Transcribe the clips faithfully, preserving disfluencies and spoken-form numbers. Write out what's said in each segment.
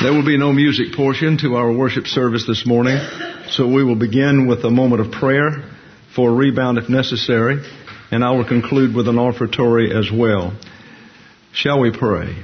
There will be no music portion to our worship service this morning, so we will begin with a moment of prayer for a rebound if necessary, and I will conclude with an offertory as well. Shall we pray?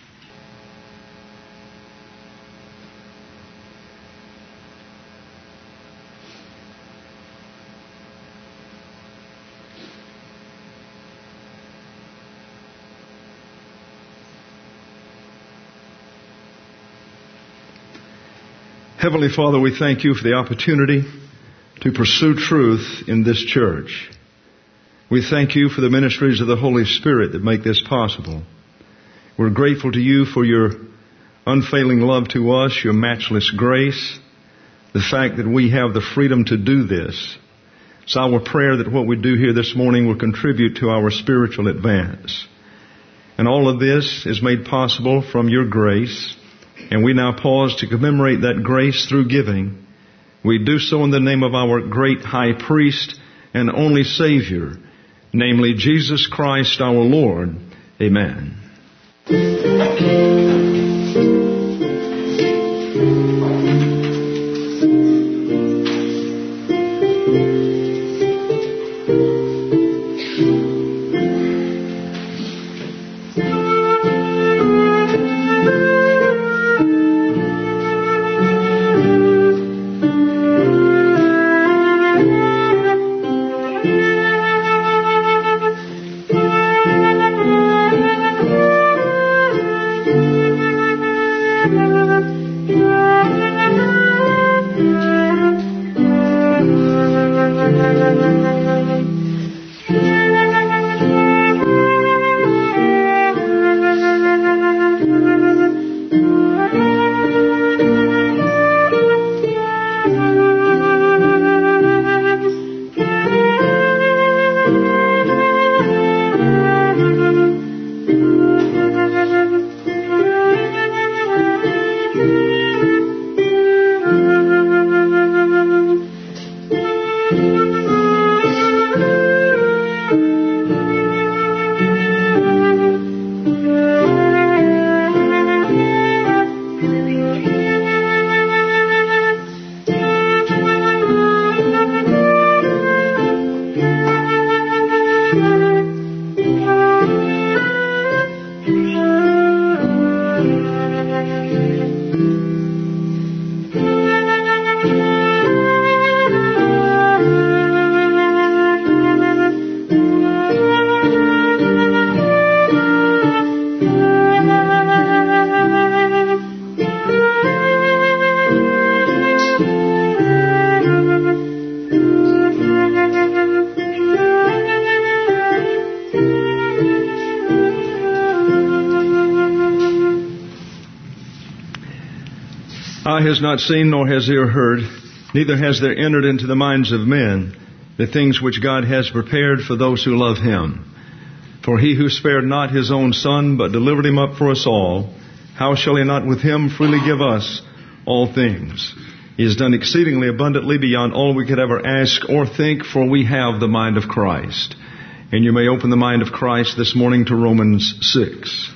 Heavenly Father, we thank you for the opportunity to pursue truth in this church. We thank you for the ministries of the Holy Spirit that make this possible. We're grateful to you for your unfailing love to us, your matchless grace, the fact that we have the freedom to do this. It's our prayer that what we do here this morning will contribute to our spiritual advance. And all of this is made possible from your grace. And we now pause to commemorate that grace through giving. We do so in the name of our great high priest and only Savior, namely Jesus Christ our Lord. Amen. Eye has not seen, nor has ear heard, neither has there entered into the minds of men the things which God has prepared for those who love Him. For He who spared not His own Son, but delivered Him up for us all, how shall He not with Him freely give us all things? He has done exceedingly abundantly beyond all we could ever ask or think, for we have the mind of Christ. And you may open the mind of Christ this morning to Romans six.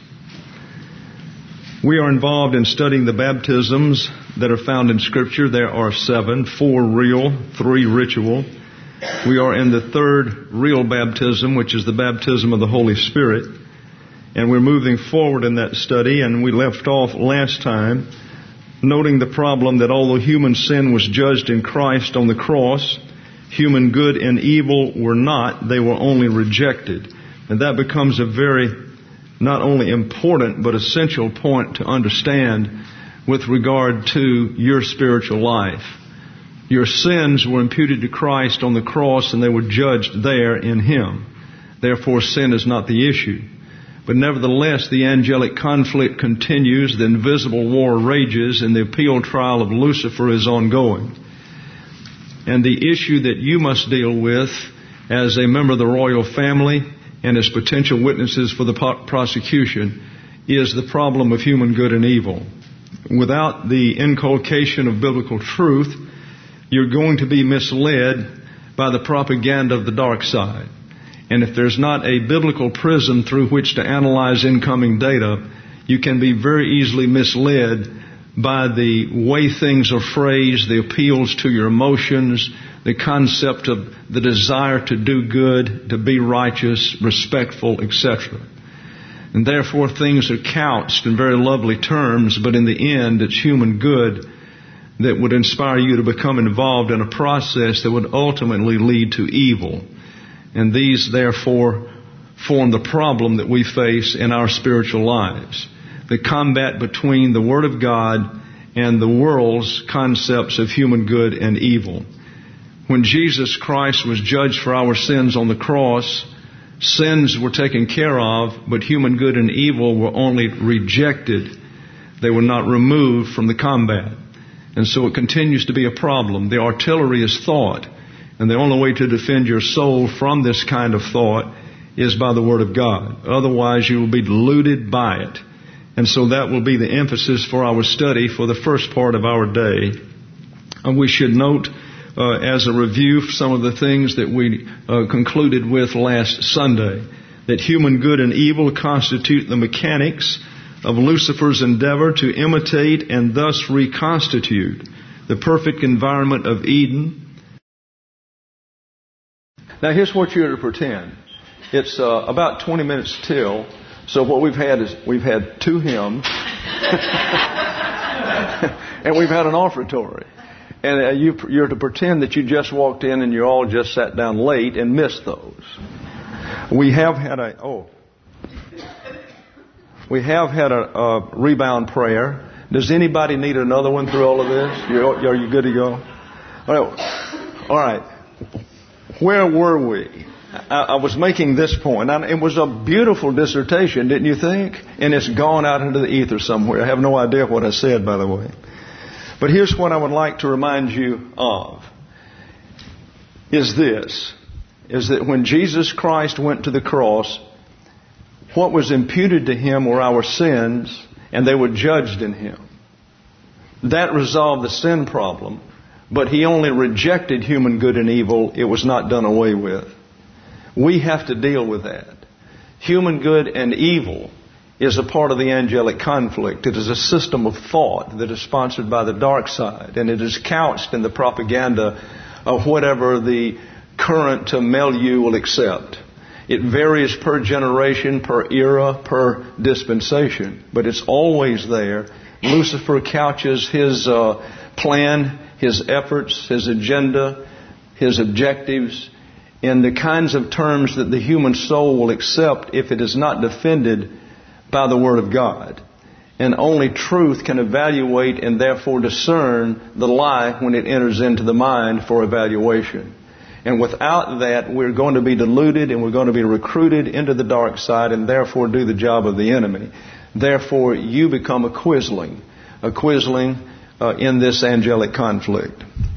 We are involved in studying the baptisms that are found in Scripture. There are seven, four real, three ritual. We are in the third real baptism, which is the baptism of the Holy Spirit. And we're moving forward in that study, and we left off last time noting the problem that although human sin was judged in Christ on the cross, human good and evil were not. They were only rejected. And that becomes a very not only important but essential point to understand with regard to your spiritual life. Your sins were imputed to Christ on the cross, and they were judged there in Him. Therefore, sin is not the issue. But nevertheless, the angelic conflict continues, the invisible war rages, and the appeal trial of Lucifer is ongoing. And the issue that you must deal with as a member of the royal family and as potential witnesses for the prosecution is the problem of human good and evil. Without the inculcation of biblical truth, you're going to be misled by the propaganda of the dark side. And if there's not a biblical prism through which to analyze incoming data, you can be very easily misled by the way things are phrased, the appeals to your emotions, the concept of the desire to do good, to be righteous, respectful, et cetera. And therefore things are couched in very lovely terms, but in the end it's human good that would inspire you to become involved in a process that would ultimately lead to evil. And these therefore form the problem that we face in our spiritual lives. The combat between the Word of God and the world's concepts of human good and evil. When Jesus Christ was judged for our sins on the cross, sins were taken care of, but human good and evil were only rejected. They were not removed from the combat. And so it continues to be a problem. The artillery is thought, and the only way to defend your soul from this kind of thought is by the Word of God. Otherwise, you will be deluded by it. And so that will be the emphasis for our study for the first part of our day. And we should note, uh, as a review, some of the things that we uh, concluded with last Sunday, that human good and evil constitute the mechanics of Lucifer's endeavor to imitate and thus reconstitute the perfect environment of Eden. Now here's what you're to pretend. It's uh, about twenty minutes till. So what we've had is we've had two hymns and we've had an offertory. And uh, you, you're to pretend that you just walked in and you all just sat down late and missed those. We have had a, oh, we have had a, a rebound prayer. Does anybody need another one through all of this? You're, are you good to go? All right. All right. Where were we? I, I was making this point. And it was a beautiful dissertation, didn't you think? And it's gone out into the ether somewhere. I have no idea what I said, by the way. But here's what I would like to remind you of. Is this. Is that when Jesus Christ went to the cross, what was imputed to Him were our sins, and they were judged in Him. That resolved the sin problem, but He only rejected human good and evil. It was not done away with. We have to deal with that. Human good and evil is a part of the angelic conflict. It is a system of thought that is sponsored by the dark side, and it is couched in the propaganda of whatever the current milieu will accept. It varies per generation, per era, per dispensation, but it's always there. Lucifer couches his uh, plan, his efforts, his agenda, his objectives in the kinds of terms that the human soul will accept if it is not defended by the Word of God. And only truth can evaluate and therefore discern the lie when it enters into the mind for evaluation. And without that, we're going to be deluded and we're going to be recruited into the dark side and therefore do the job of the enemy. Therefore, you become a quisling, a quisling uh, in this angelic conflict.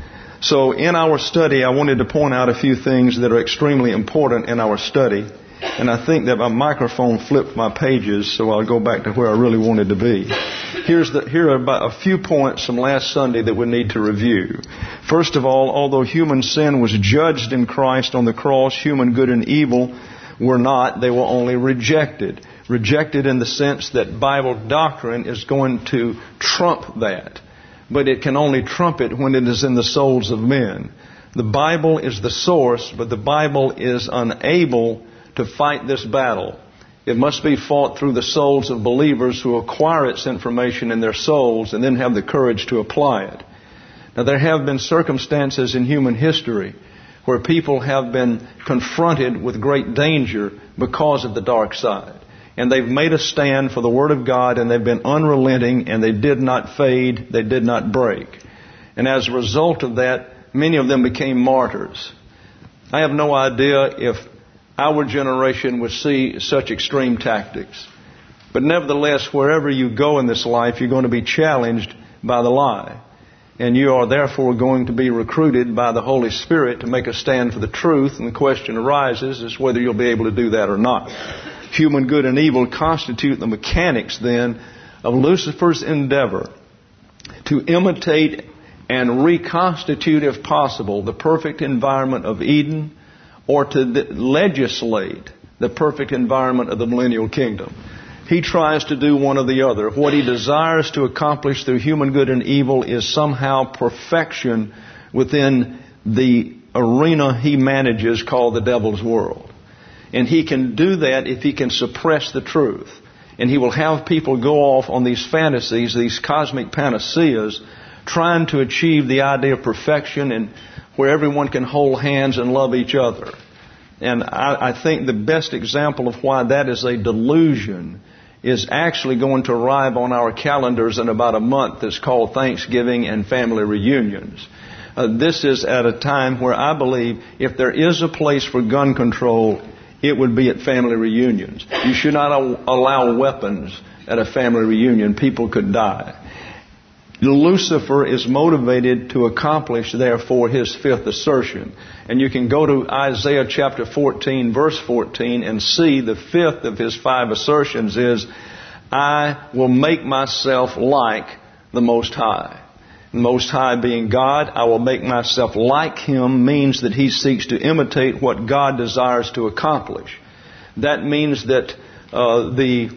So in our study, I wanted to point out a few things that are extremely important in our study. And I think that my microphone flipped my pages, so I'll go back to where I really wanted to be. Here's the, here are about a few points from last Sunday that we need to review. First of all, although human sin was judged in Christ on the cross, human good and evil were not. They were only rejected. Rejected in the sense that Bible doctrine is going to trump that. But it can only trump it when it is in the souls of men. The Bible is the source, but the Bible is unable to fight this battle. It must be fought through the souls of believers who acquire its information in their souls and then have the courage to apply it. Now, there have been circumstances in human history where people have been confronted with great danger because of the dark side. And they've made a stand for the Word of God, and they've been unrelenting, and they did not fade, they did not break. And as a result of that, many of them became martyrs. I have no idea if our generation would see such extreme tactics. But nevertheless, wherever you go in this life, you're going to be challenged by the lie. And you are therefore going to be recruited by the Holy Spirit to make a stand for the truth. And the question arises is whether you'll be able to do that or not. Human good and evil constitute the mechanics then of Lucifer's endeavor to imitate and reconstitute, if possible, the perfect environment of Eden, or to legislate the perfect environment of the millennial kingdom. he tries to do one or the other. What he desires to accomplish through human good and evil is somehow perfection within the arena he manages called the devil's world. And he can do that if he can suppress the truth. And he will have people go off on these fantasies, these cosmic panaceas, trying to achieve the idea of perfection and where everyone can hold hands and love each other. And I, I think the best example of why that is a delusion is actually going to arrive on our calendars in about a month. It's called Thanksgiving and family reunions. Uh, this is at a time where I believe if there is a place for gun control, it would be at family reunions. You should not allow weapons at a family reunion. People could die. Lucifer is motivated to accomplish, therefore, his fifth assertion. And you can go to Isaiah chapter fourteen, verse fourteen, and see the fifth of his five assertions is, I will make myself like the Most High. The Most High being God, I will make myself like Him means that he seeks to imitate what God desires to accomplish. That means that uh, the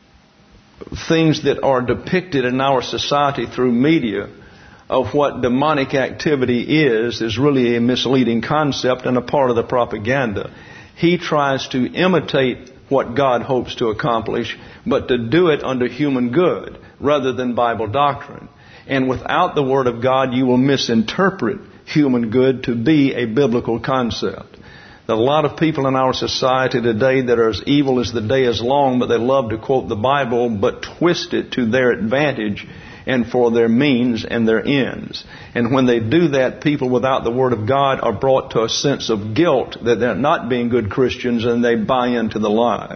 things that are depicted in our society through media of what demonic activity is, is really a misleading concept and a part of the propaganda. He tries to imitate what God hopes to accomplish, but to do it under human good rather than Bible doctrine. And without the Word of God, you will misinterpret human good to be a biblical concept. There are a lot of people in our society today that are as evil as the day is long, but they love to quote the Bible, but twist it to their advantage and for their means and their ends. And when they do that, people without the Word of God are brought to a sense of guilt that they're not being good Christians, and they buy into the lie.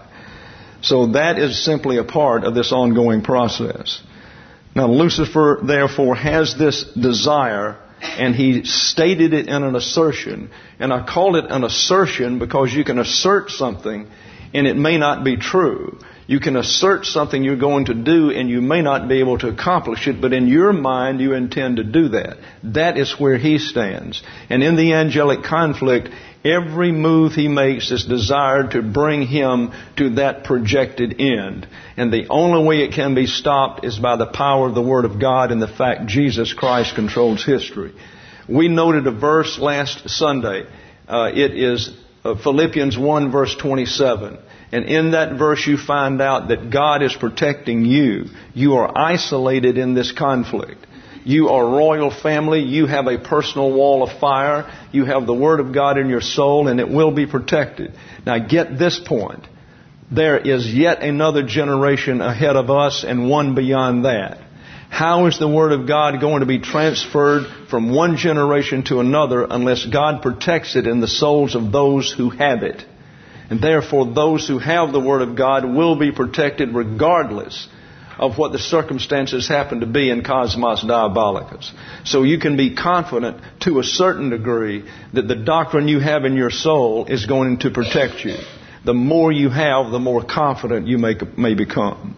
So that is simply a part of this ongoing process. Now, Lucifer, therefore, has this desire, and he stated it in an assertion. And I call it an assertion because you can assert something and it may not be true. You can assert something you're going to do and you may not be able to accomplish it, but in your mind you intend to do that. That is where he stands. And in the angelic conflict, every move he makes is desired to bring him to that projected end. And the only way it can be stopped is by the power of the Word of God and the fact Jesus Christ controls history. We noted a verse last Sunday. Uh, it is uh, Philippians one verse twenty-seven. And in that verse you find out that God is protecting you. You are isolated in this conflict. You are royal family. You have a personal wall of fire. You have the Word of God in your soul, and it will be protected. Now get this point. There is yet another generation ahead of us and one beyond that. How is the Word of God going to be transferred from one generation to another unless God protects it in the souls of those who have it? And therefore, those who have the Word of God will be protected regardless of what the circumstances happen to be in Cosmos Diabolicus. So you can be confident to a certain degree that the doctrine you have in your soul is going to protect you. The more you have, the more confident you may, may become.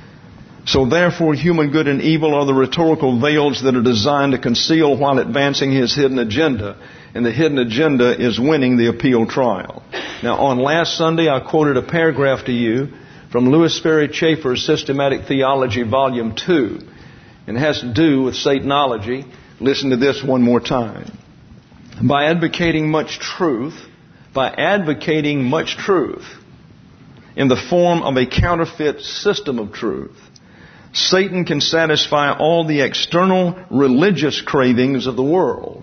So therefore, human good and evil are the rhetorical veils that are designed to conceal while advancing his hidden agenda. And the hidden agenda is winning the appeal trial. Now, on last Sunday, I quoted a paragraph to you from Louis Sperry Chafer's Systematic Theology, Volume two. And it has to do with Satanology. Listen to this one more time. By advocating much truth, by advocating much truth in the form of a counterfeit system of truth, Satan can satisfy all the external religious cravings of the world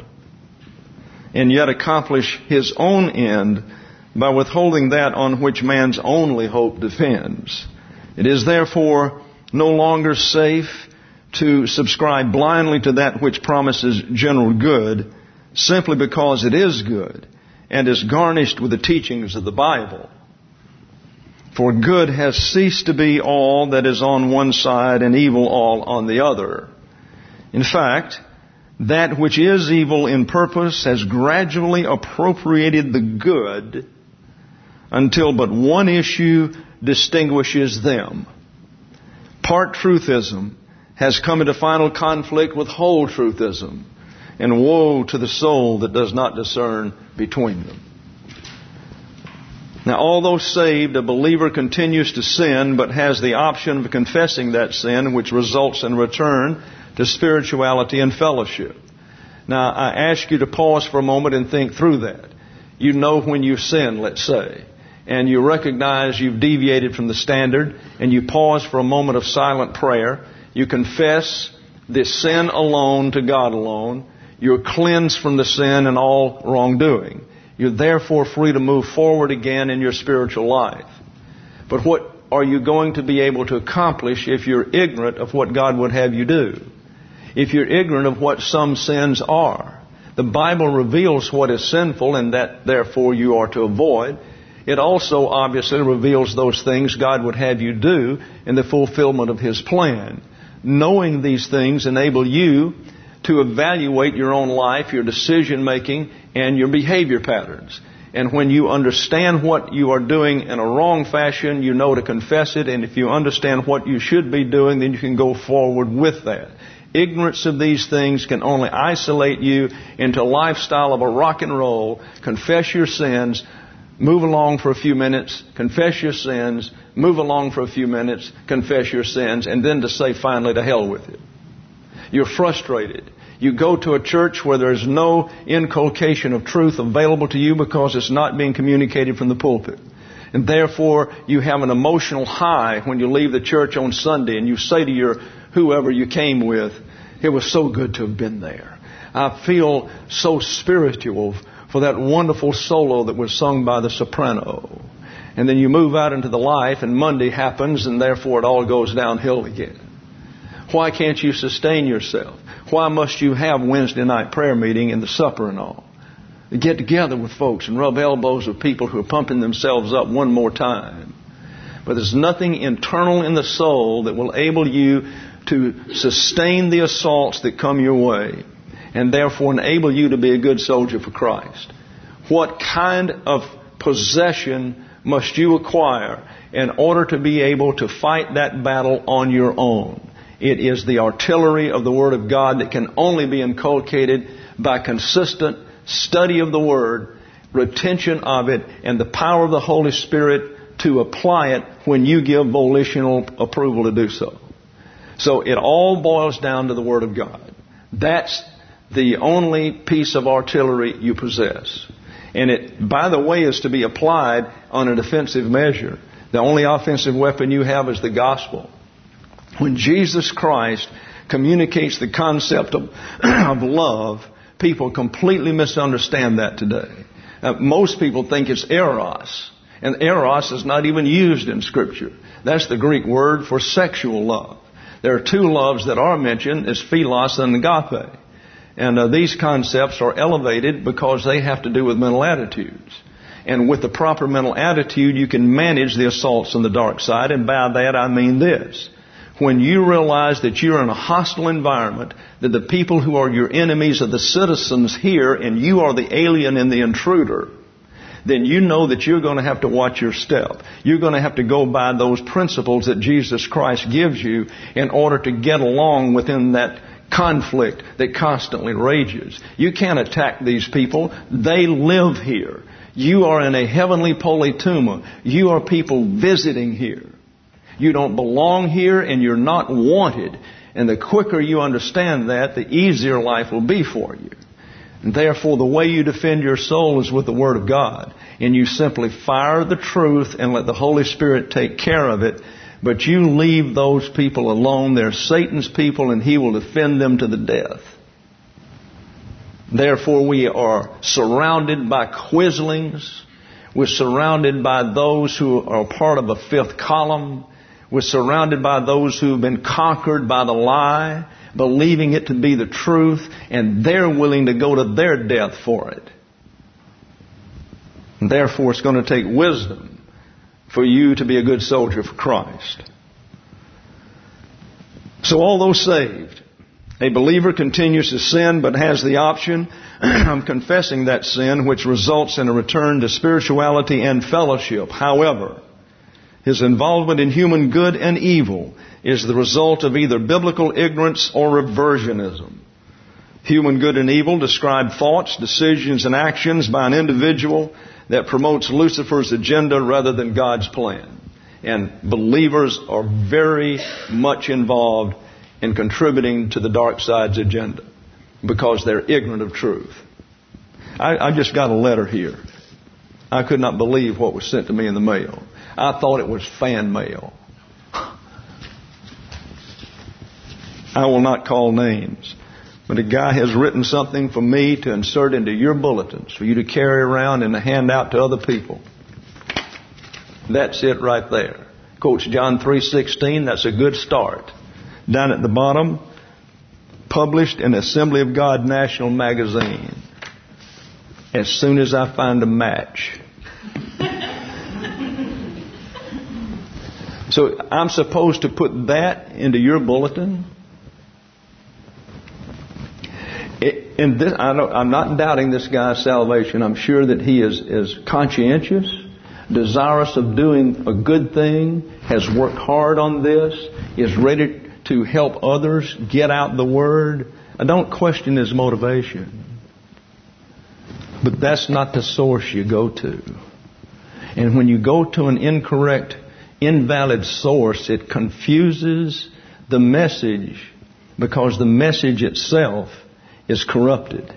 and yet accomplish his own end by withholding that on which man's only hope depends. It is therefore no longer safe to subscribe blindly to that which promises general good simply because it is good and is garnished with the teachings of the Bible. For good has ceased to be all that is on one side and evil all on the other. In fact, that which is evil in purpose has gradually appropriated the good until but one issue distinguishes them. Part truthism has come into final conflict with whole truthism, and woe to the soul that does not discern between them. Now, although saved, a believer continues to sin, but has the option of confessing that sin, which results in return to spirituality and fellowship. Now, I ask you to pause for a moment and think through that. You know when you sin, let's say, and you recognize you've deviated from the standard, and you pause for a moment of silent prayer. You confess this sin alone to God alone. You're cleansed from the sin and all wrongdoing. You're therefore free to move forward again in your spiritual life. But what are you going to be able to accomplish if you're ignorant of what God would have you do? If you're ignorant of what some sins are? The Bible reveals what is sinful and that therefore you are to avoid. It also obviously reveals those things God would have you do in the fulfillment of His plan. Knowing these things enable you to evaluate your own life, your decision making, and your behavior patterns. And when you understand what you are doing in a wrong fashion, you know to confess it. And if you understand what you should be doing, then you can go forward with that. Ignorance of these things can only isolate you into a lifestyle of a rock and roll. Confess your sins, move along for a few minutes, confess your sins, move along for a few minutes, confess your sins, and then to say finally to hell with it. You're frustrated. You go to a church where there's no inculcation of truth available to you because it's not being communicated from the pulpit. And therefore, you have an emotional high when you leave the church on Sunday and you say to your whoever you came with, it was so good to have been there. I feel so spiritual for that wonderful solo that was sung by the soprano. And then you move out into the life and Monday happens and therefore it all goes downhill again. Why can't you sustain yourself? Why must you have Wednesday night prayer meeting and the supper and all? You get together with folks and rub elbows with people who are pumping themselves up one more time. But there's nothing internal in the soul that will enable you to sustain the assaults that come your way and therefore enable you to be a good soldier for Christ. What kind of possession must you acquire in order to be able to fight that battle on your own? It is the artillery of the Word of God that can only be inculcated by consistent study of the Word, retention of it, and the power of the Holy Spirit to apply it when you give volitional approval to do so. So it all boils down to the Word of God. That's the only piece of artillery you possess. And it, by the way, is to be applied on a defensive measure. The only offensive weapon you have is the gospel. When Jesus Christ communicates the concept of, of love, people completely misunderstand that today. Uh, most people think it's eros. And eros is not even used in Scripture. That's the Greek word for sexual love. There are two loves that are mentioned, it's philos and agape. And uh, these concepts are elevated because they have to do with mental attitudes. And with the proper mental attitude, you can manage the assaults on the dark side. And by that, I mean this. When you realize that you're in a hostile environment, that the people who are your enemies are the citizens here, and you are the alien and the intruder, then you know that you're going to have to watch your step. You're going to have to go by those principles that Jesus Christ gives you in order to get along within that conflict that constantly rages. You can't attack these people. They live here. You are in a heavenly politeuma. You are people visiting here. You don't belong here and you're not wanted. And the quicker you understand that, the easier life will be for you. And therefore, the way you defend your soul is with the Word of God. And you simply fire the truth and let the Holy Spirit take care of it. But you leave those people alone. They're Satan's people and he will defend them to the death. Therefore, we are surrounded by quislings. We're surrounded by those who are part of a fifth column. We're surrounded by those who have been conquered by the lie, believing it to be the truth, and they're willing to go to their death for it. And therefore, it's going to take wisdom for you to be a good soldier for Christ. So, although saved, a believer continues to sin but has the option of confessing that sin, which results in a return to spirituality and fellowship. However, his involvement in human good and evil is the result of either biblical ignorance or reversionism. Human good and evil describe thoughts, decisions, and actions by an individual that promotes Lucifer's agenda rather than God's plan. And believers are very much involved in contributing to the dark side's agenda because they're ignorant of truth. I, I just got a letter here. I could not believe what was sent to me in the mail. I thought it was fan mail. I will not call names. But a guy has written something for me to insert into your bulletins, for you to carry around and to hand out to other people. That's it right there. Quotes John three sixteen. That's a good start. Down at the bottom, published in Assembly of God National Magazine. As soon as I find a match. So I'm supposed to put that into your bulletin? It, and this, I don't, I'm not doubting this guy's salvation. I'm sure that he is, is conscientious, desirous of doing a good thing, has worked hard on this, is ready to help others get out the word. I don't question his motivation. But that's not the source you go to. And when you go to an incorrect, invalid source, it confuses the message because the message itself is corrupted.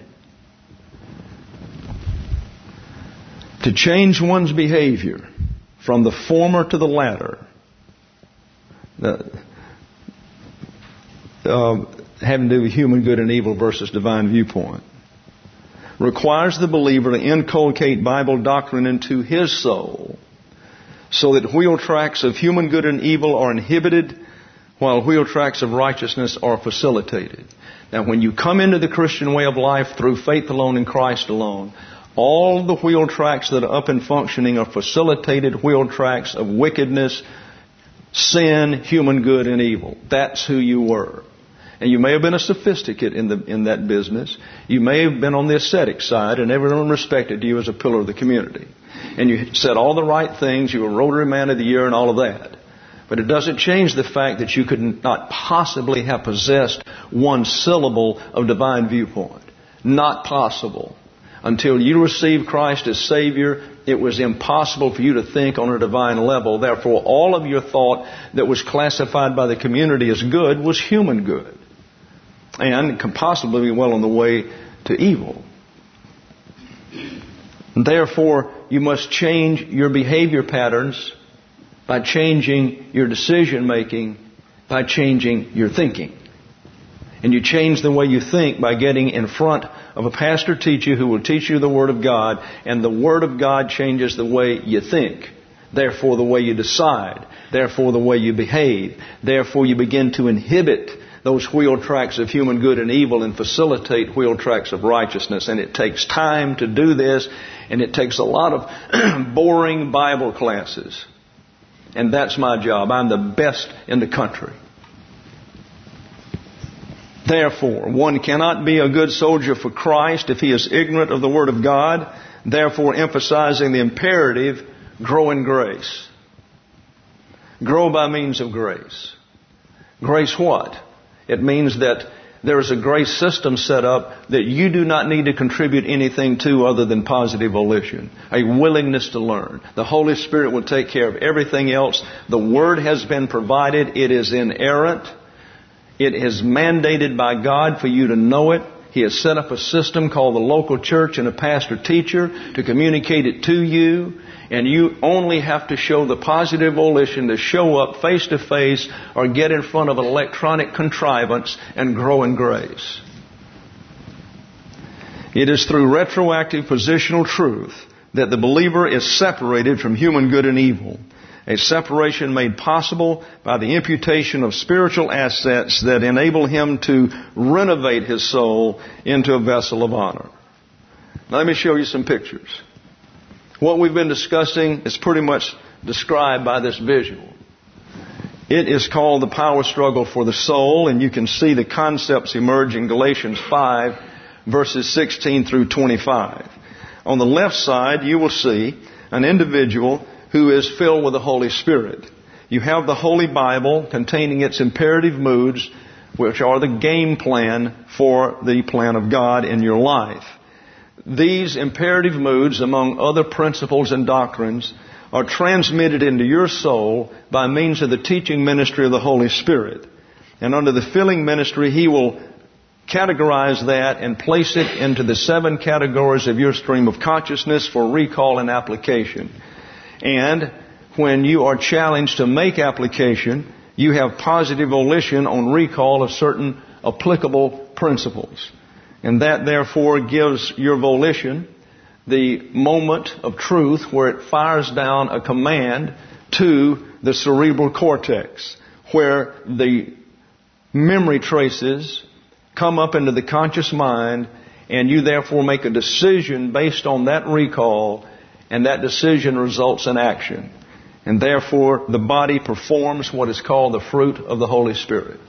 To change one's behavior from the former to the latter, the, uh, having to do with human good and evil versus divine viewpoint, requires the believer to inculcate Bible doctrine into his soul so that wheel tracks of human good and evil are inhibited while wheel tracks of righteousness are facilitated. Now, when you come into the Christian way of life through faith alone in Christ alone, all the wheel tracks that are up and functioning are facilitated wheel tracks of wickedness, sin, human good, and evil. That's who you were. And you may have been a sophisticate in the in that business. You may have been on the ascetic side, and everyone respected you as a pillar of the community. And you said all the right things. You were Rotary Man of the Year and all of that. But it doesn't change the fact that you could not possibly have possessed one syllable of divine viewpoint. Not possible. Until you received Christ as Savior, it was impossible for you to think on a divine level. Therefore, all of your thought that was classified by the community as good was human good. And can possibly be well on the way to evil. Therefore, you must change your behavior patterns by changing your decision making, by changing your thinking. And you change the way you think by getting in front of a pastor teacher who will teach you the Word of God, and the Word of God changes the way you think. Therefore, the way you decide. Therefore, the way you behave. Therefore, you begin to inhibit those wheel tracks of human good and evil and facilitate wheel tracks of righteousness. And it takes time to do this, and it takes a lot of boring Bible classes. And that's my job. I'm the best in the country. Therefore, one cannot be a good soldier for Christ if he is ignorant of the Word of God. Therefore, emphasizing the imperative, grow in grace. Grow by means of grace. Grace what? It means that there is a grace system set up that you do not need to contribute anything to other than positive volition. A willingness to learn. The Holy Spirit will take care of everything else. The Word has been provided. It is inerrant. It is mandated by God for you to know it. He has set up a system called the local church and a pastor-teacher to communicate it to you. And you only have to show the positive volition to show up face to face or get in front of an electronic contrivance and grow in grace. It is through retroactive positional truth that the believer is separated from human good and evil. A separation made possible by the imputation of spiritual assets that enable him to renovate his soul into a vessel of honor. Now, let me show you some pictures. What we've been discussing is pretty much described by this visual. It is called the power struggle for the soul, and you can see the concepts emerge in Galatians five, verses sixteen through twenty-five. On the left side, you will see an individual who is filled with the Holy Spirit. You have the Holy Bible containing its imperative moods, which are the game plan for the plan of God in your life. these imperative moods, among other principles and doctrines, are transmitted into your soul by means of the teaching ministry of the Holy Spirit. And under the filling ministry, He will categorize that and place it into the seven categories of your stream of consciousness for recall and application. And when you are challenged to make application, you have positive volition on recall of certain applicable principles. And that therefore gives your volition the moment of truth where it fires down a command to the cerebral cortex, where the memory traces come up into the conscious mind, and you therefore make a decision based on that recall, and that decision results in action. And therefore the body performs what is called the fruit of the Holy Spirit.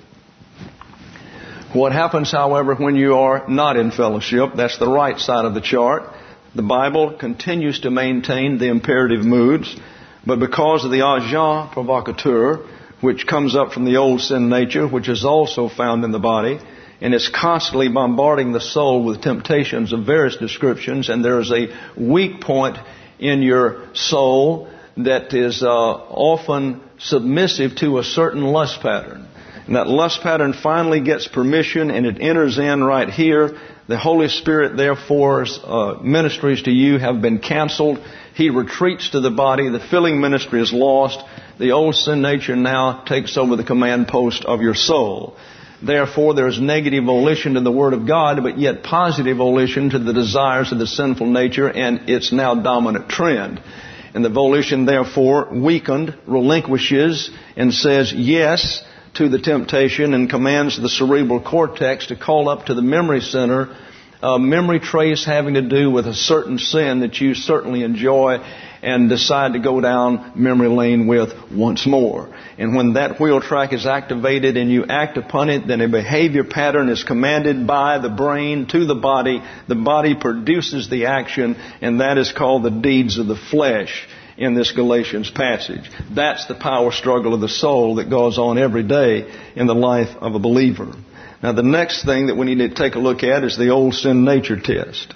What happens, however, when you are not in fellowship, that's the right side of the chart. The Bible continues to maintain the imperative moods, but because of the agent provocateur, which comes up from the old sin nature, which is also found in the body, and is constantly bombarding the soul with temptations of various descriptions, and there is a weak point in your soul that is uh, often submissive to a certain lust pattern. And that lust pattern finally gets permission, and it enters in right here. The Holy Spirit, therefore's uh, ministries to you have been canceled. He retreats to the body. The filling ministry is lost. The old sin nature now takes over the command post of your soul. Therefore, there is negative volition to the Word of God, but yet positive volition to the desires of the sinful nature and its now dominant trend. And the volition, therefore, weakened, relinquishes, and says yes to the temptation, and commands the cerebral cortex to call up to the memory center a memory trace having to do with a certain sin that you certainly enjoy and decide to go down memory lane with once more. And when that wheel track is activated and you act upon it, then a behavior pattern is commanded by the brain to the body. The body produces the action, and that is called the deeds of the flesh in this Galatians passage. That's the power struggle of the soul that goes on every day in the life of a believer. Now, the next thing that we need to take a look at is the old sin nature test.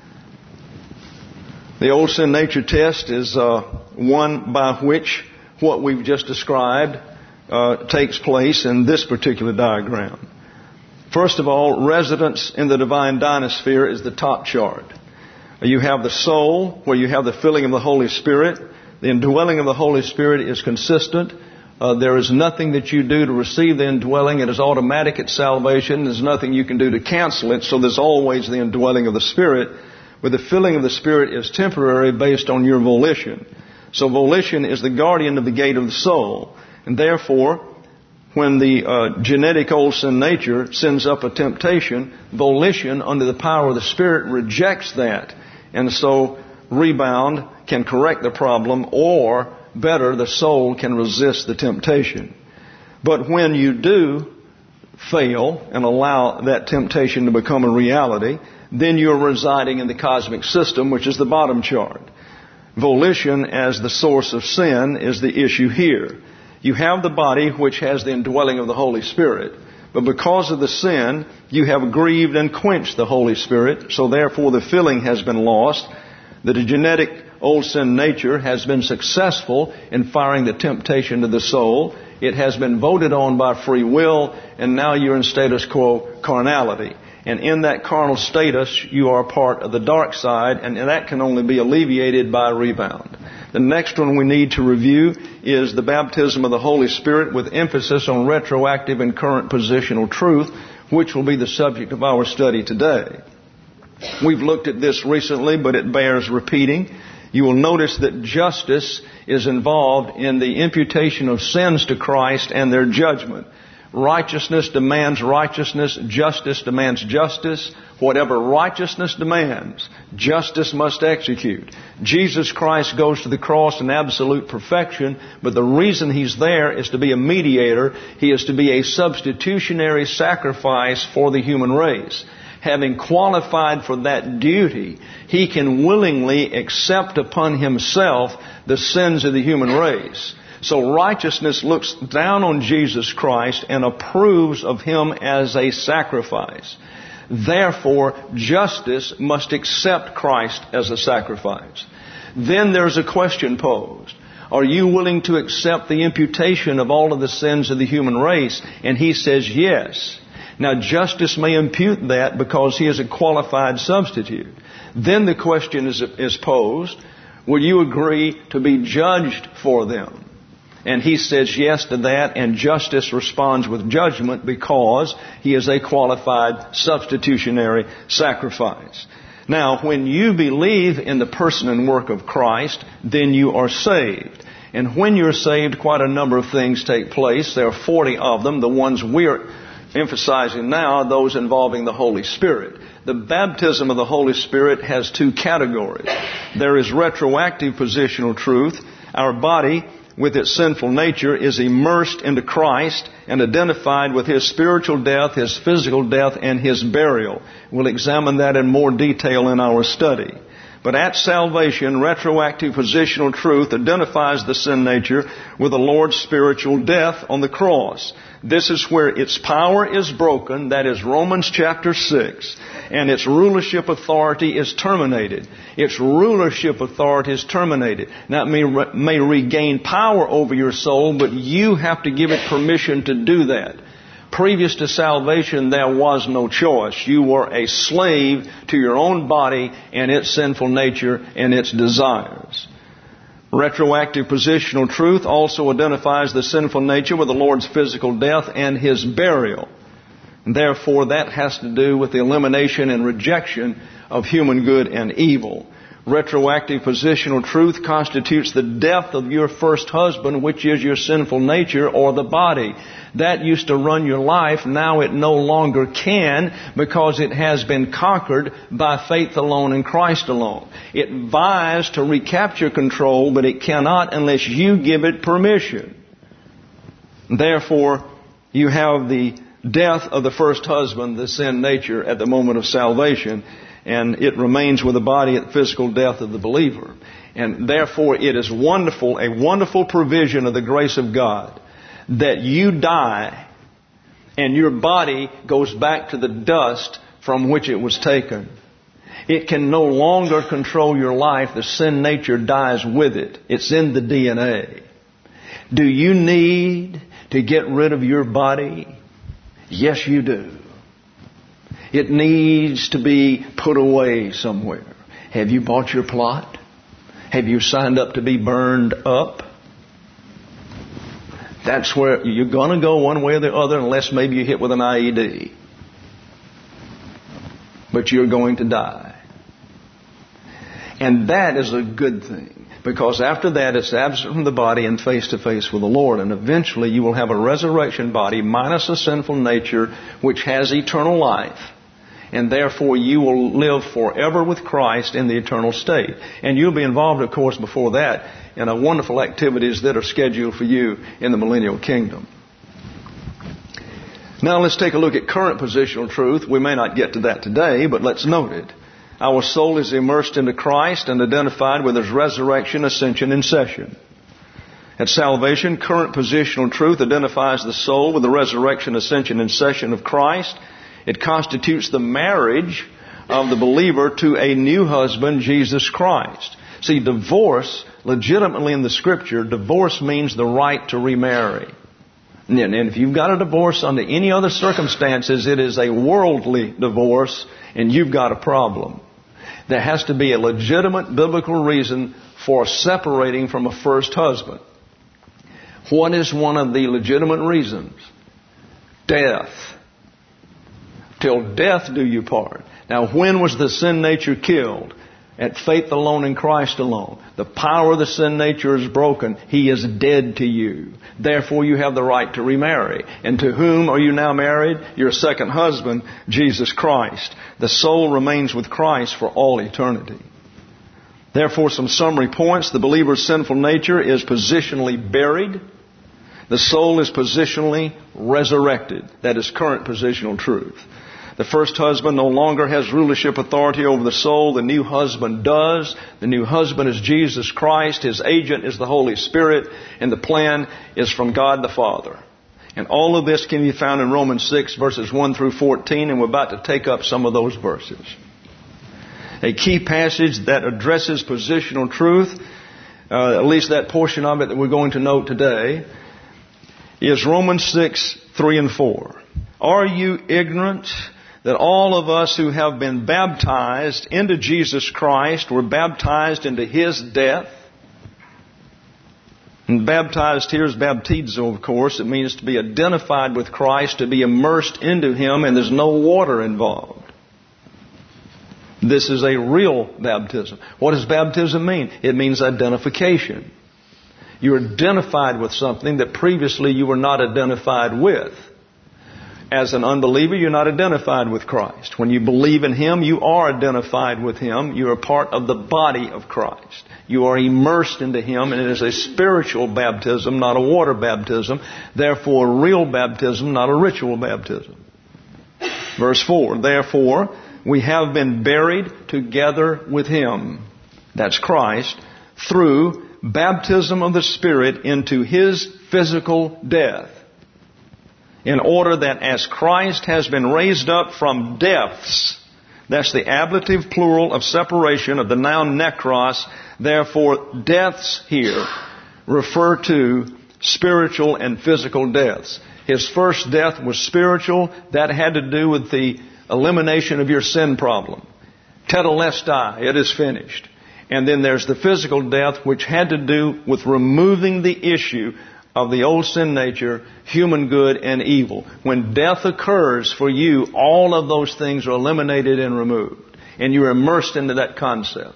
The old sin nature test is uh, one by which what we've just described uh, takes place in this particular diagram. First of all, residence in the divine dynasphere is the top chart. You have the soul, where you have the filling of the Holy Spirit. The indwelling of the Holy Spirit is consistent. Uh, there is nothing that you do to receive the indwelling. It is automatic at salvation. There's nothing you can do to cancel it. So there's always the indwelling of the Spirit. But the filling of the Spirit is temporary based on your volition. So volition is the guardian of the gate of the soul. And therefore, when the uh, genetic old sin nature sends up a temptation, volition under the power of the Spirit rejects that. And so rebound can correct the problem, or better, the soul can resist the temptation. But when you do fail and allow that temptation to become a reality, then you're residing in the cosmic system, which is the bottom chart. Volition as the source of sin is the issue here. You have the body, which has the indwelling of the Holy Spirit. But because of the sin, you have grieved and quenched the Holy Spirit. So therefore the filling has been lost. The genetic old sin nature has been successful in firing the temptation to the soul. It has been voted on by free will, and now you're in status quo carnality. And in that carnal status, you are part of the dark side, and that can only be alleviated by rebound. The next one we need to review is the baptism of the Holy Spirit, with emphasis on retroactive and current positional truth, which will be the subject of our study today. We've looked at this recently, but it bears repeating. You will notice that justice is involved in the imputation of sins to Christ and their judgment. Righteousness demands righteousness. Justice demands justice. Whatever righteousness demands, justice must execute. Jesus Christ goes to the cross in absolute perfection, but the reason He's there is to be a mediator. He is to be a substitutionary sacrifice for the human race. Having qualified for that duty, He can willingly accept upon Himself the sins of the human race. So righteousness looks down on Jesus Christ and approves of Him as a sacrifice. Therefore, justice must accept Christ as a sacrifice. Then there's a question posed. Are you willing to accept the imputation of all of the sins of the human race? And he says yes. Now, justice may impute that because he is a qualified substitute. Then the question is, is posed, will you agree to be judged for them? And he says yes to that, and justice responds with judgment because he is a qualified substitutionary sacrifice. Now, when you believe in the person and work of Christ, then you are saved. And when you're saved, quite a number of things take place. There are forty of them. The ones we're emphasizing now, those involving the Holy Spirit. The baptism of the Holy Spirit has two categories. There is retroactive positional truth. Our body, with its sinful nature, is immersed into Christ and identified with His spiritual death, His physical death, and His burial. We'll examine that in more detail in our study. But at salvation, retroactive positional truth identifies the sin nature with the Lord's spiritual death on the cross. This is where its power is broken, that is Romans chapter six, and its rulership authority is terminated. Its rulership authority is terminated. Now it may, re- may regain power over your soul, but you have to give it permission to do that. Previous to salvation, there was no choice. You were a slave to your own body and its sinful nature and its desires. Retroactive positional truth also identifies the sinful nature with the Lord's physical death and His burial. And therefore, that has to do with the elimination and rejection of human good and evil. Retroactive positional truth constitutes the death of your first husband, which is your sinful nature or the body. That used to run your life. Now it no longer can because it has been conquered by faith alone in Christ alone. It vies to recapture control, but it cannot unless you give it permission. Therefore, you have the death of the first husband, the sin nature, at the moment of salvation. And it remains with the body at the physical death of the believer. And therefore it is wonderful, a wonderful provision of the grace of God, that you die and your body goes back to the dust from which it was taken. It can no longer control your life. The sin nature dies with it. It's in the D N A. Do you need to get rid of your body? Yes, you do. It needs to be put away somewhere. Have you bought your plot? Have you signed up to be burned up? That's where you're going to go one way or the other unless maybe you hit with an I E D. But you're going to die. And that is a good thing. Because after that, it's absent from the body and face to face with the Lord. And eventually you will have a resurrection body minus a sinful nature which has eternal life. And therefore you will live forever with Christ in the eternal state. And you'll be involved, of course, before that in a wonderful activities that are scheduled for you in the millennial kingdom. Now let's take a look at current positional truth. We may not get to that today, but let's note it. Our soul is immersed into Christ and identified with His resurrection, ascension, and session. At salvation, current positional truth identifies the soul with the resurrection, ascension, and session of Christ. It constitutes the marriage of the believer to a new husband, Jesus Christ. See, divorce, legitimately in the Scripture, divorce means the right to remarry. And if you've got a divorce under any other circumstances, it is a worldly divorce, and you've got a problem. There has to be a legitimate biblical reason for separating from a first husband. What is one of the legitimate reasons? Death. Till death do you part. Now, when was the sin nature killed? At faith alone in Christ alone. The power of the sin nature is broken. He is dead to you. Therefore, you have the right to remarry. And to whom are you now married? Your second husband, Jesus Christ. The soul remains with Christ for all eternity. Therefore, some summary points. The believer's sinful nature is positionally buried. The soul is positionally resurrected. That is current positional truth. The first husband no longer has rulership authority over the soul. The new husband does. The new husband is Jesus Christ. His agent is the Holy Spirit. And the plan is from God the Father. And all of this can be found in Romans six, verses one through fourteen, and we're about to take up some of those verses. A key passage that addresses positional truth, uh, at least that portion of it that we're going to note today, is Romans six, three and four. Are you ignorant that all of us who have been baptized into Jesus Christ were baptized into His death? And baptized here is baptizo, of course. It means to be identified with Christ, to be immersed into Him, and there's no water involved. This is a real baptism. What does baptism mean? It means identification. You're identified with something that previously you were not identified with. As an unbeliever, you're not identified with Christ. When you believe in Him, you are identified with Him. You are part of the body of Christ. You are immersed into Him, and it is a spiritual baptism, not a water baptism. Therefore, a real baptism, not a ritual baptism. Verse four, therefore, we have been buried together with Him, that's Christ, through baptism of the Spirit into His physical death, in order that as Christ has been raised up from deaths, that's the ablative plural of separation of the noun nekros, therefore deaths here refer to spiritual and physical deaths. His first death was spiritual. That had to do with the elimination of your sin problem. Tetelestai, it is finished. And then there's the physical death, which had to do with removing the issue of the old sin nature, human good and evil. When death occurs for you, all of those things are eliminated and removed. And you're immersed into that concept.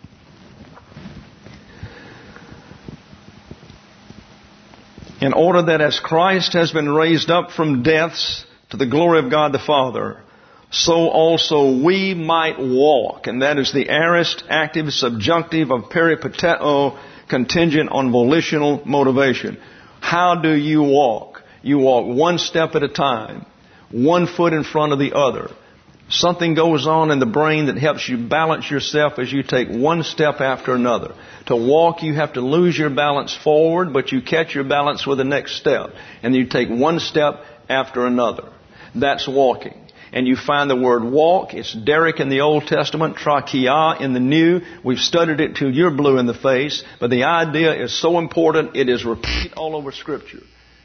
In order that as Christ has been raised up from deaths to the glory of God the Father, so also we might walk. And that is the aorist active subjunctive of peripateo, contingent on volitional motivation. How do you walk? You walk one step at a time, one foot in front of the other. Something goes on in the brain that helps you balance yourself as you take one step after another. To walk, you have to lose your balance forward, but you catch your balance with the next step. And you take one step after another. That's walking. And you find the word walk. It's derek in the Old Testament, tracheia in the New. We've studied it till you're blue in the face. But the idea is so important, it is repeat all over Scripture.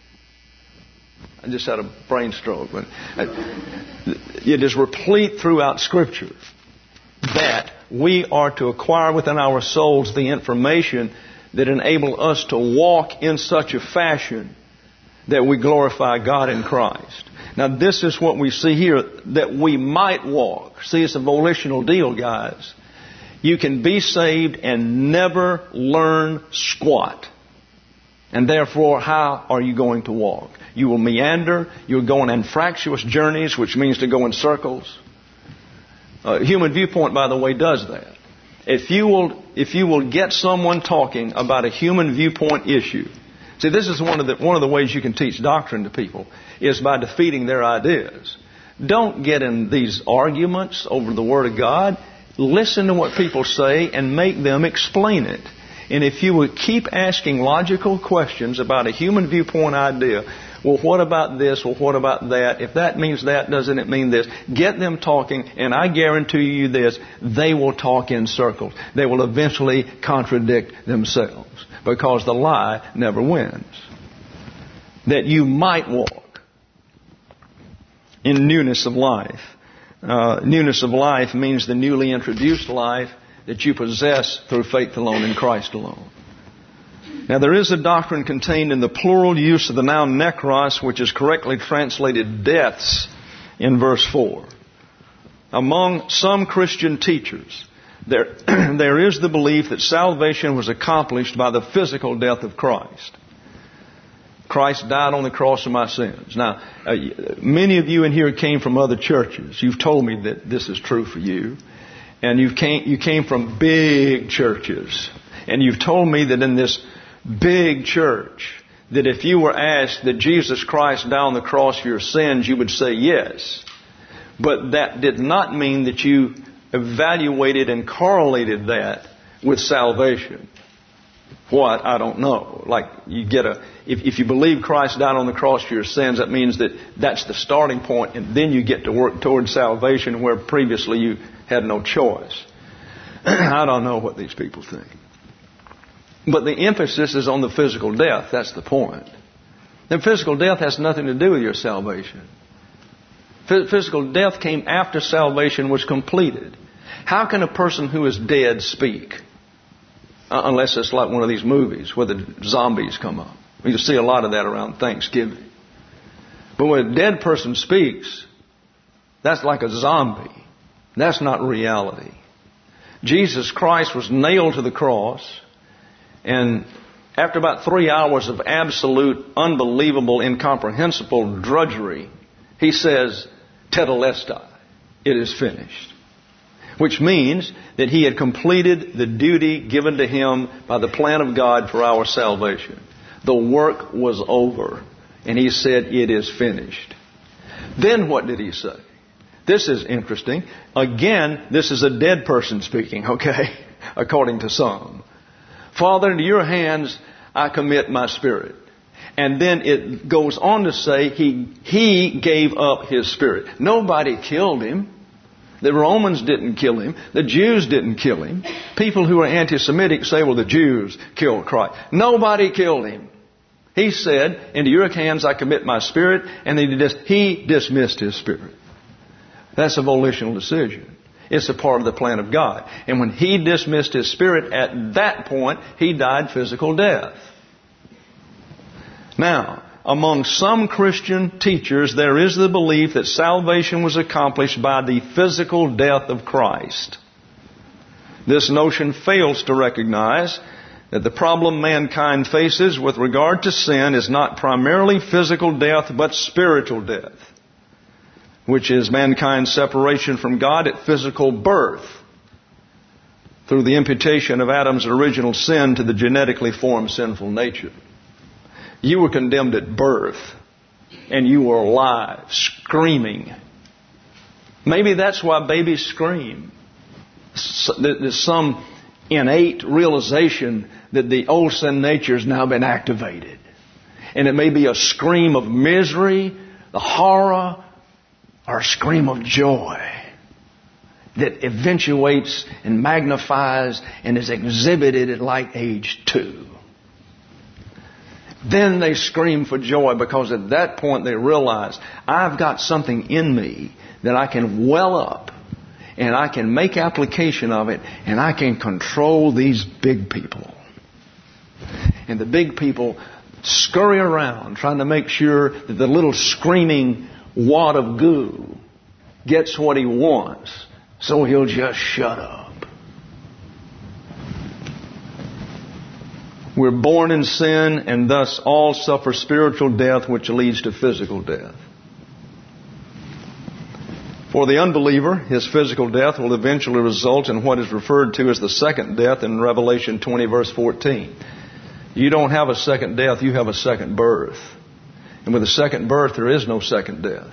I just had a brain stroke. But it is replete throughout Scripture that we are to acquire within our souls the information that enable us to walk in such a fashion that we glorify God in Christ. Now, this is what we see here, that we might walk. See, it's a volitional deal, guys. You can be saved and never learn squat. And therefore, how are you going to walk? You will meander. You'll go on anfractuous journeys, which means to go in circles. Uh, human viewpoint, by the way, does that. If you will, if you will get someone talking about a human viewpoint issue, see, this is one of the one of the ways you can teach doctrine to people, is by defeating their ideas. Don't get in these arguments over the Word of God. Listen to what people say and make them explain it. And if you would keep asking logical questions about a human viewpoint idea, well, what about this? Well, what about that? If that means that, doesn't it mean this? Get them talking, and I guarantee you this, they will talk in circles. They will eventually contradict themselves, because the lie never wins. That you might walk in newness of life. Uh, newness of life means the newly introduced life that you possess through faith alone in Christ alone. Now, there is a doctrine contained in the plural use of the noun nekros, which is correctly translated deaths in verse four. Among some Christian teachers, there, there is the belief that salvation was accomplished by the physical death of Christ. Christ died on the cross for my sins. Now, uh, many of you in here came from other churches. You've told me that this is true for you. And you came, you came from big churches. And you've told me that in this big church, that if you were asked that Jesus Christ died on the cross for your sins, you would say yes. But that did not mean that you evaluated and correlated that with salvation. What? I don't know. Like you get a, if, if you believe Christ died on the cross for your sins, that means that that's the starting point, and then you get to work towards salvation where previously you had no choice. I don't know what these people think. But the emphasis is on the physical death. That's the point. And physical death has nothing to do with your salvation. Physical death came after salvation was completed. How can a person who is dead speak? Uh, unless it's like one of these movies where the zombies come up. You see a lot of that around Thanksgiving. But when a dead person speaks, that's like a zombie. That's not reality. Jesus Christ was nailed to the cross, and after about three hours of absolute, unbelievable, incomprehensible drudgery, He says, Tetelestai, it is finished. Which means that He had completed the duty given to Him by the plan of God for our salvation. The work was over. And He said, it is finished. Then what did He say? This is interesting. Again, this is a dead person speaking, okay? According to some. Father, into your hands I commit my spirit. And then it goes on to say He, he gave up His spirit. Nobody killed Him. The Romans didn't kill Him. The Jews didn't kill Him. People who are anti-Semitic say, well, the Jews killed Christ. Nobody killed Him. He said, into your hands I commit my spirit. And then he, dis- he dismissed His spirit. That's a volitional decision. It's a part of the plan of God. And when He dismissed His spirit, at that point, He died physical death. Now, among some Christian teachers, there is the belief that salvation was accomplished by the physical death of Christ. This notion fails to recognize that the problem mankind faces with regard to sin is not primarily physical death, but spiritual death, which is mankind's separation from God at physical birth through the imputation of Adam's original sin to the genetically formed sinful nature. You were condemned at birth, and you were alive, screaming. Maybe that's why babies scream. There's some innate realization that the old sin nature has now been activated. And it may be a scream of misery, the horror, or a scream of joy that eventuates and magnifies and is exhibited at like age two. Then they scream for joy because at that point they realize, I've got something in me that I can well up and I can make application of it and I can control these big people. And the big people scurry around trying to make sure that the little screaming wad of goo gets what he wants, so he'll just shut up. We're born in sin, and thus all suffer spiritual death, which leads to physical death. For the unbeliever, his physical death will eventually result in what is referred to as the second death in Revelation twenty, verse fourteen. You don't have a second death, you have a second birth. And with a second birth, there is no second death.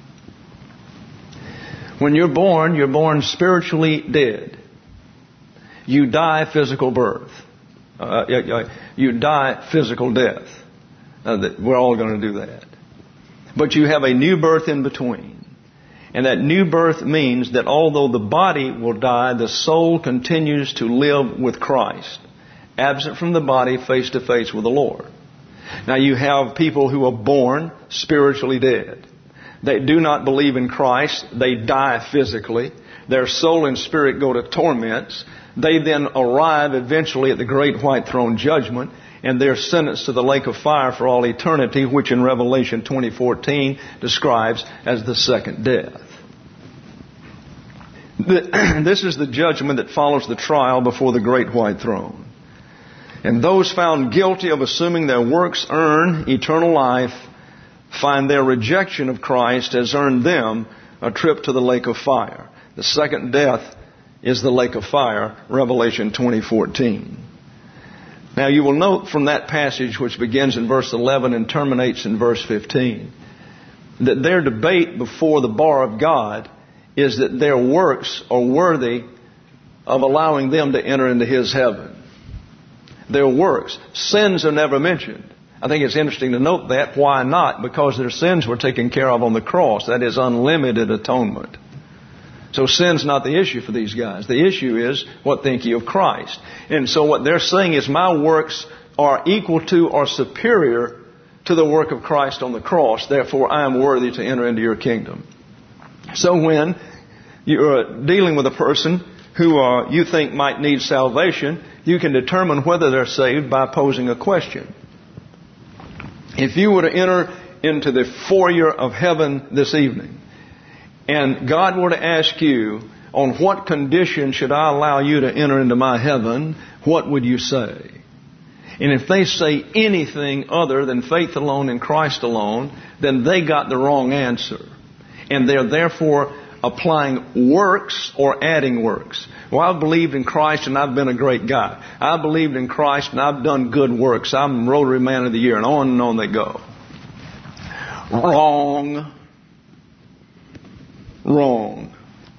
When you're born, you're born spiritually dead. You die physical birth. Uh, you die physical death. Uh, we're all going to do that. But you have a new birth in between. And that new birth means that although the body will die, the soul continues to live with Christ, absent from the body, face to face with the Lord. Now you have people who are born spiritually dead. They do not believe in Christ. They die physically. Their soul and spirit go to torments. They then arrive eventually at the great white throne judgment, and they're sentenced to the lake of fire for all eternity, which in Revelation twenty fourteen describes as the second death. This is the judgment that follows the trial before the great white throne. And those found guilty of assuming their works earn eternal life find their rejection of Christ has earned them a trip to the lake of fire. The second death is the lake of fire, Revelation twenty fourteen. Now you will note from that passage, which begins in verse eleven and terminates in verse fifteen, that their debate before the bar of God is that their works are worthy of allowing them to enter into His heaven. Their works. Sins are never mentioned. I think it's interesting to note that. Why not? Because their sins were taken care of on the cross. That is unlimited atonement. So sin's not the issue for these guys. The issue is, what think ye of Christ? And so what they're saying is, my works are equal to or superior to the work of Christ on the cross. Therefore, I am worthy to enter into your kingdom. So when you're dealing with a person who uh, you think might need salvation, you can determine whether they're saved by posing a question. If you were to enter into the foyer of heaven this evening, and God were to ask you, on what condition should I allow you to enter into my heaven, what would you say? And if they say anything other than faith alone in Christ alone, then they got the wrong answer. And they're therefore applying works or adding works. Well, I've believed in Christ and I've been a great guy. I believed in Christ and I've done good works. I'm Rotary Man of the Year, and on and on they go. Wrong. Wrong.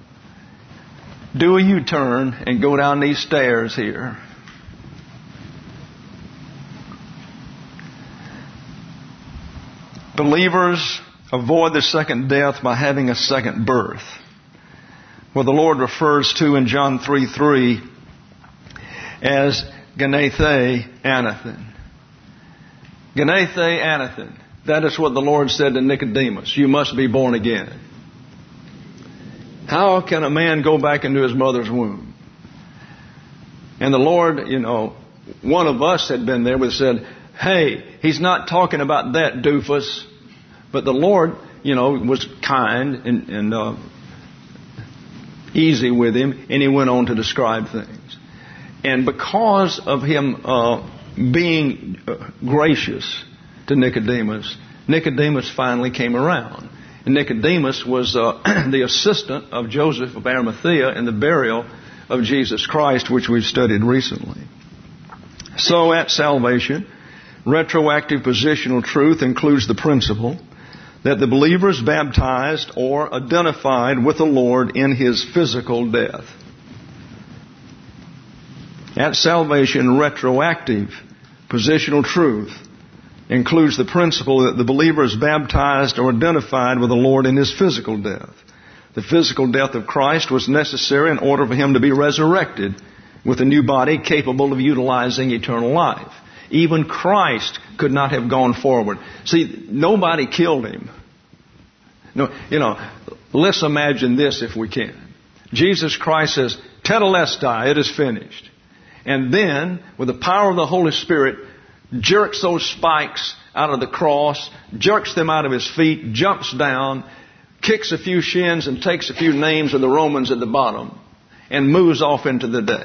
Do a U-turn and go down these stairs here. Believers avoid the second death by having a second birth. Well, the Lord refers to in John three three as Genethe Anathen. Genethe Anathen. That is what the Lord said to Nicodemus. You must be born again. How can a man go back into his mother's womb? And the Lord, you know, one of us had been there and said, hey, he's not talking about that doofus. But the Lord, you know, was kind and, and uh, easy with him, and he went on to describe things. And because of him uh, being uh, gracious to Nicodemus, Nicodemus finally came around. And Nicodemus was uh, the assistant of Joseph of Arimathea in the burial of Jesus Christ, which we've studied recently. So at salvation, retroactive positional truth includes the principle that the believer is baptized or identified with the Lord in His physical death. At salvation, retroactive positional truth includes the principle that the believer is baptized or identified with the Lord in His physical death. The physical death of Christ was necessary in order for Him to be resurrected with a new body capable of utilizing eternal life. Even Christ could not have gone forward. See, nobody killed Him. No, you know, let's imagine this if we can. Jesus Christ says, Tetelestai, it is finished. And then, with the power of the Holy Spirit, jerks those spikes out of the cross, jerks them out of His feet, jumps down, kicks a few shins and takes a few names of the Romans at the bottom, and moves off into the day.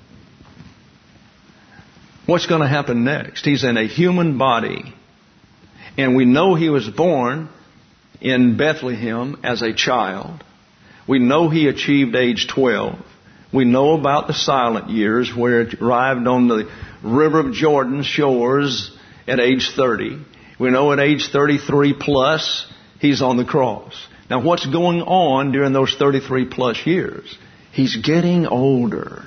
What's going to happen next? He's in a human body. And we know He was born in Bethlehem as a child. We know He achieved age twelve. We know about the silent years where it arrived on the river of Jordan shores at age thirty. We know at age thirty-three plus, He's on the cross. Now what's going on during those thirty-three plus years? He's getting older.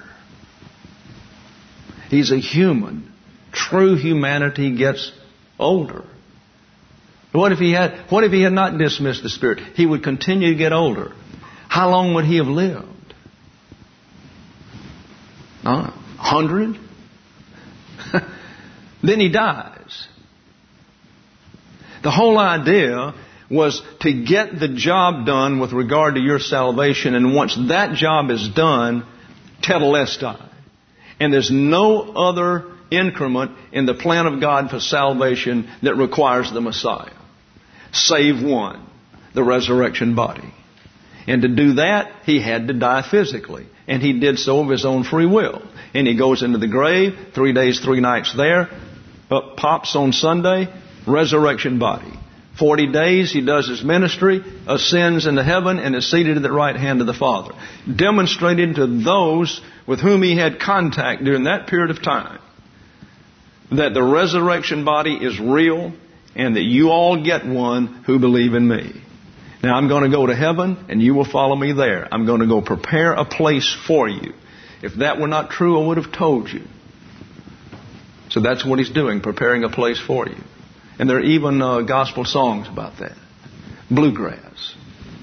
He's a human. True humanity gets older. What if he had, what if he had not dismissed the Spirit? He would continue to get older. How long would he have lived? A hundred? Then he dies. The whole idea was to get the job done with regard to your salvation, and once that job is done, tetelestai. And there's no other increment in the plan of God for salvation that requires the Messiah, save one, the resurrection body. And to do that, He had to die physically. And He did so of His own free will. And He goes into the grave, three days, three nights there, up pops on Sunday, resurrection body. Forty days He does His ministry, ascends into heaven, and is seated at the right hand of the Father. Demonstrated to those with whom He had contact during that period of time that the resurrection body is real and that you all get one who believe in Me. Now I'm going to go to heaven and you will follow Me there. I'm going to go prepare a place for you. If that were not true, I would have told you. So that's what He's doing, preparing a place for you. And there are even uh, gospel songs about that. Bluegrass.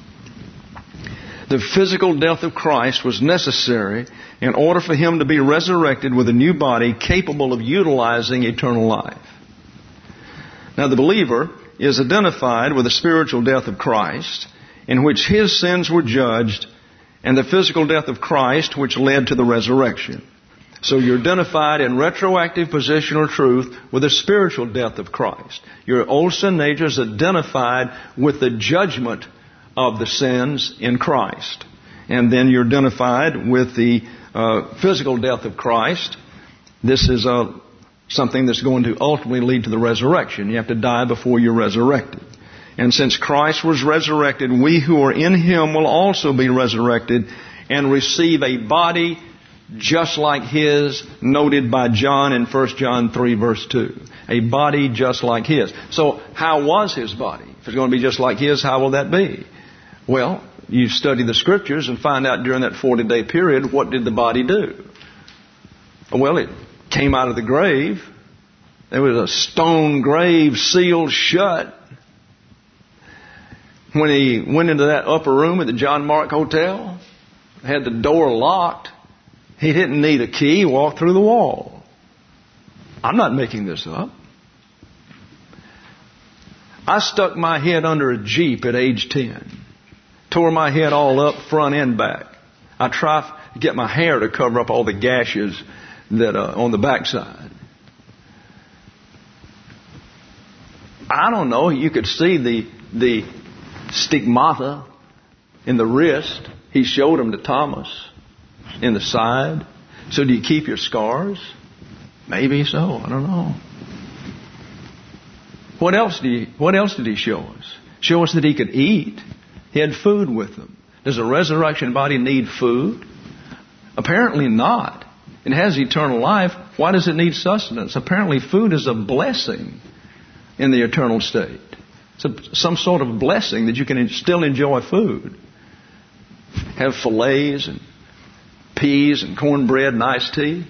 The physical death of Christ was necessary in order for Him to be resurrected with a new body capable of utilizing eternal life. Now the believer is identified with the spiritual death of Christ, in which his sins were judged, and the physical death of Christ, which led to the resurrection. So you're identified in retroactive positional truth with the spiritual death of Christ. Your old sin nature is identified with the judgment of the sins in Christ. And then you're identified with the uh, physical death of Christ. This is uh, something that's going to ultimately lead to the resurrection. You have to die before you're resurrected. And since Christ was resurrected, we who are in Him will also be resurrected and receive a body just like His, noted by John in First John three verse two. A body just like His. So how was His body? If it's going to be just like His, how will that be? Well, you study the Scriptures and find out during that forty-day period, what did the body do? Well, it came out of the grave. There was a stone grave sealed shut. When he went into that upper room at the John Mark Hotel, had the door locked, he didn't need a key, he walked through the wall. I'm not making this up. I stuck my head under a Jeep at age ten. Tore my head all up, front and back. I tried to get my hair to cover up all the gashes that uh, on the backside. I don't know, you could see the the stigmata in the wrist. He showed them to Thomas. In the side. So do you keep your scars? Maybe so. I don't know. What else do you, what else did He show us? Show us that He could eat. He had food with Him. Does a resurrection body need food? Apparently not. It has eternal life. Why does it need sustenance? Apparently food is a blessing in the eternal state. It's a, some sort of blessing that you can still enjoy food. Have fillets and peas and cornbread and iced tea.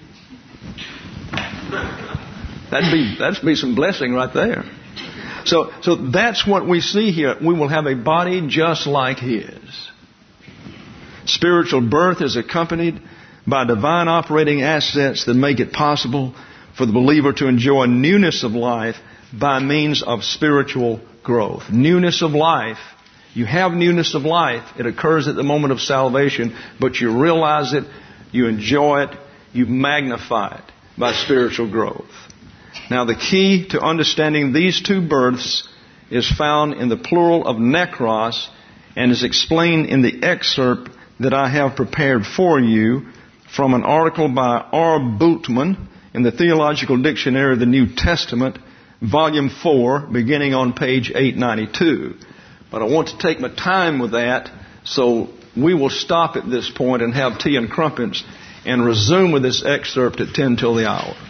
That'd be, that'd be some blessing right there. So, so that's what we see here. We will have a body just like His. Spiritual birth is accompanied by divine operating assets that make it possible for the believer to enjoy newness of life by means of spiritual growth. Newness of life. You have newness of life. It occurs at the moment of salvation, but you realize it, you enjoy it, you magnify it by spiritual growth. Now the key to understanding these two births is found in the plural of nekros and is explained in the excerpt that I have prepared for you from an article by R. Bultmann in the Theological Dictionary of the New Testament, Volume four, beginning on page eight ninety-two. But I want to take my time with that, so we will stop at this point and have tea and crumpets and resume with this excerpt at ten till the hour.